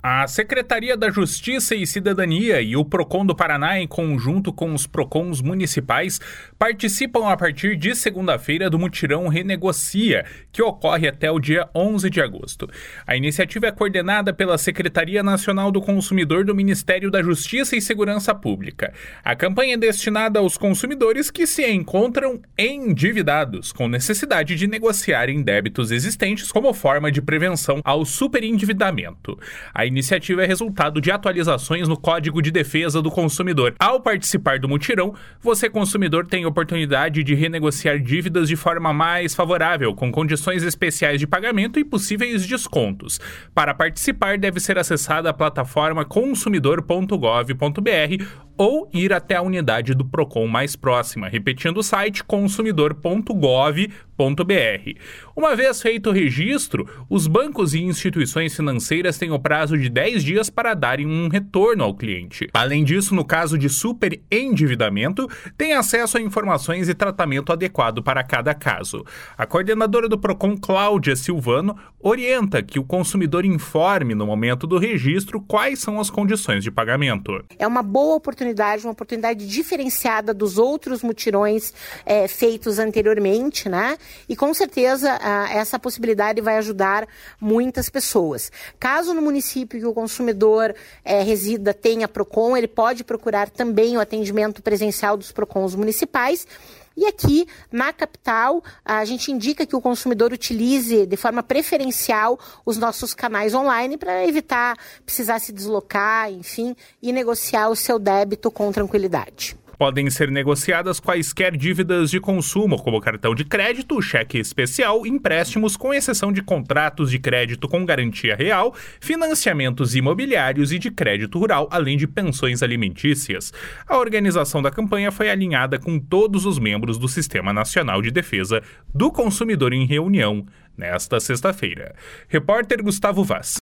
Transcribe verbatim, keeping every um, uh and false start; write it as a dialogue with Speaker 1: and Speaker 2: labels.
Speaker 1: A Secretaria da Justiça e Cidadania e o Procon do Paraná, em conjunto com os Procons municipais, participam a partir de segunda-feira do mutirão Renegocia, que ocorre até o dia onze de agosto. A iniciativa é coordenada pela Secretaria Nacional do Consumidor do Ministério da Justiça e Segurança Pública. A campanha é destinada aos consumidores que se encontram endividados, com necessidade de negociarem débitos existentes como forma de prevenção ao superendividamento. A A iniciativa é resultado de atualizações no Código de Defesa do Consumidor. Ao participar do mutirão, você, consumidor, tem oportunidade de renegociar dívidas de forma mais favorável, com condições especiais de pagamento e possíveis descontos. Para participar, deve ser acessada a plataforma consumidor ponto gov ponto br ou ir até a unidade do Procon mais próxima, repetindo o site consumidor ponto gov ponto br. Uma vez feito o registro, os bancos e instituições financeiras têm o prazo de dez dias para darem um retorno ao cliente. Além disso, no caso de superendividamento, tem acesso a informações e tratamento adequado para cada caso. A coordenadora do Procon, Cláudia Silvano, orienta que o consumidor informe no momento do registro quais são as condições de pagamento.
Speaker 2: É uma boa oportunidade, uma oportunidade diferenciada dos outros mutirões é, feitos anteriormente, né? E com certeza ah, essa possibilidade vai ajudar muitas pessoas. Caso no município que o consumidor é, resida tenha Procon, ele pode procurar também o atendimento presencial dos Procons municipais. E aqui, na capital, a gente indica que o consumidor utilize de forma preferencial os nossos canais online para evitar precisar se deslocar, enfim, e negociar o seu débito com tranquilidade.
Speaker 1: Podem ser negociadas quaisquer dívidas de consumo, como cartão de crédito, cheque especial, empréstimos, com exceção de contratos de crédito com garantia real, financiamentos imobiliários e de crédito rural, além de pensões alimentícias. A organização da campanha foi alinhada com todos os membros do Sistema Nacional de Defesa do Consumidor em reunião nesta sexta-feira. Repórter Gustavo Vaz.